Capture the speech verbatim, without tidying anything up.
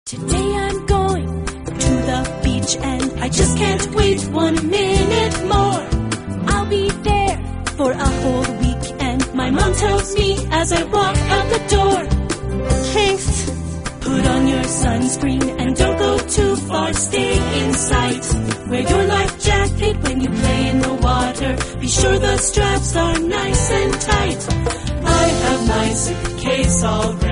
Today I'm going to the beach and I just can't wait one minute more. I'll be there for a whole week and my mom tells me as I walk out the door, haste, put on your sunscreen and don't go too far, stay in sight. Wear your life jacket when you play in the water, be sure the straps are nice and tight. I have my suitcase all ready.